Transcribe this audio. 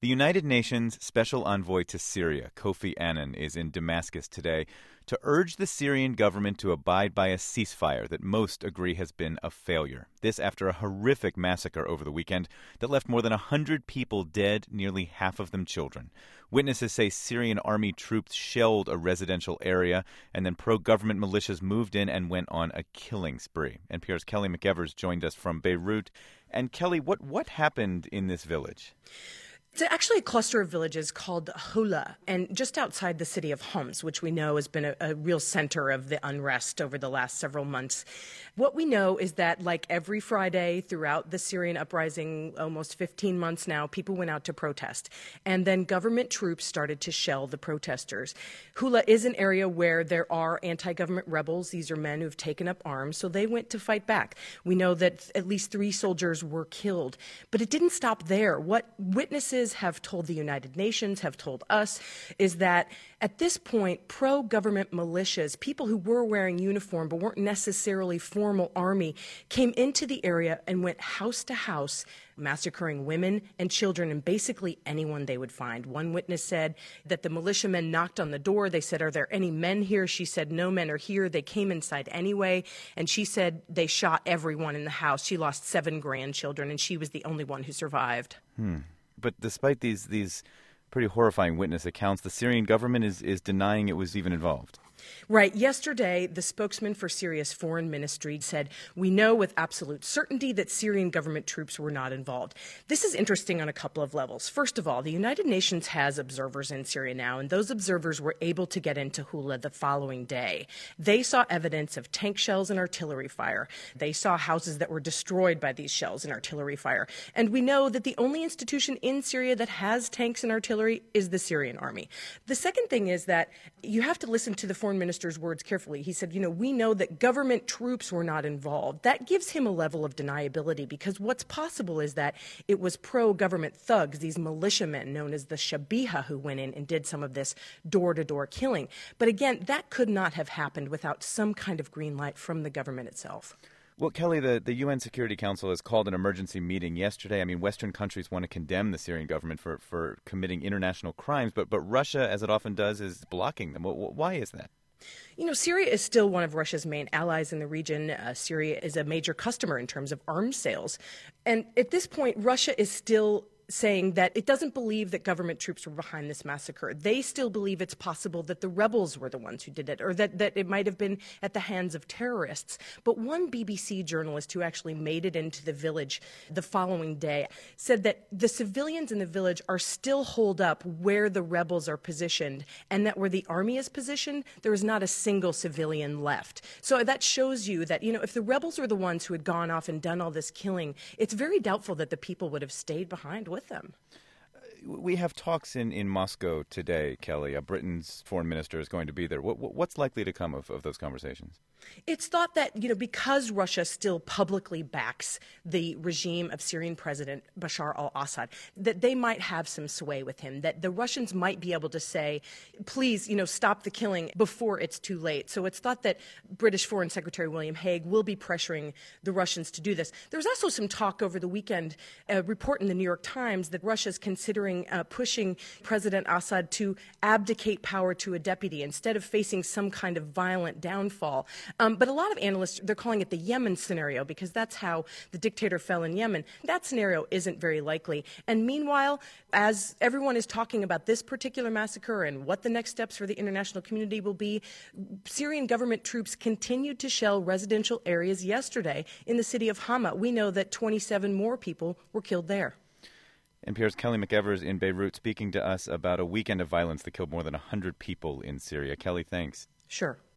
The United Nations Special Envoy to Syria, Kofi Annan, is in Damascus today to urge the Syrian government to abide by a ceasefire that most agree has been a failure. This after a horrific massacre over the weekend that left more than 100 people dead, nearly half of them children. Witnesses say Syrian army troops shelled a residential area, and then pro-government militias moved in and went on a killing spree. NPR's Kelly McEvers joined us from Beirut. And Kelly, what happened in this village? It's actually a cluster of villages called Hula, and just outside the city of Homs, which we know has been a real center of the unrest over the last several months. What we know is that, like every Friday throughout the Syrian uprising, almost 15 months now, people went out to protest. And then government troops started to shell the protesters. Hula is an area where there are anti-government rebels. These are men who've taken up arms, so they went to fight back. We know that at least 3 soldiers were killed. But it didn't stop there. What witnesses have told the United Nations, have told us, is that at this point, pro-government militias, people who were wearing uniform but weren't necessarily formal army, came into the area and went house to house, massacring women and children and basically anyone they would find. One witness said that the militiamen knocked on the door. They said, "Are there any men here?" She said, "No men are here." They came inside anyway. And she said they shot everyone in the house. She lost 7 grandchildren, and she was the only one who survived. But despite these pretty horrifying witness accounts, the Syrian government is denying it was even involved. Right. Yesterday, the spokesman for Syria's foreign ministry said, "We know with absolute certainty that Syrian government troops were not involved." This is interesting on a couple of levels. First of all, the United Nations has observers in Syria now, and those observers were able to get into Hula the following day. They saw evidence of tank shells and artillery fire. They saw houses that were destroyed by these shells and artillery fire. And we know that the only institution in Syria that has tanks and artillery is the Syrian army. The second thing is that you have to listen to the foreign minister's words carefully. He said, we know that government troops were not involved. That gives him a level of deniability because what's possible is that it was pro-government thugs, these militiamen known as the Shabiha, who went in and did some of this door-to-door killing. But again, that could not have happened without some kind of green light from the government itself. Well, Kelly, the UN Security Council has called an emergency meeting yesterday. I mean, Western countries want to condemn the Syrian government for committing international crimes, but Russia, as it often does, is blocking them. Why is that? Syria is still one of Russia's main allies in the region. Syria is a major customer in terms of arms sales. And at this point, Russia is still saying that it doesn't believe that government troops were behind this massacre. They still believe it's possible that the rebels were the ones who did it, or that it might have been at the hands of terrorists. But one BBC journalist who actually made it into the village the following day said that the civilians in the village are still holed up where the rebels are positioned, and that where the army is positioned, there is not a single civilian left. So that shows you that, if the rebels were the ones who had gone off and done all this killing, it's very doubtful that the people would have stayed behind with them. We have talks in Moscow today, Kelly. Britain's foreign minister is going to be there. What's likely to come of those conversations? It's thought that, because Russia still publicly backs the regime of Syrian President Bashar al-Assad, that they might have some sway with him, that the Russians might be able to say, please, stop the killing before it's too late. So it's thought that British Foreign Secretary William Hague will be pressuring the Russians to do this. There was also some talk over the weekend, a report in the New York Times, that Russia is considering pushing President Assad to abdicate power to a deputy instead of facing some kind of violent downfall. But a lot of analysts, they're calling it the Yemen scenario because that's how the dictator fell in Yemen. That scenario isn't very likely. And meanwhile, as everyone is talking about this particular massacre and what the next steps for the international community will be, Syrian government troops continued to shell residential areas yesterday in the city of Hama. We know that 27 more people were killed there. NPR's Kelly McEvers in Beirut speaking to us about a weekend of violence that killed more than 100 people in Syria. Kelly, thanks. Sure.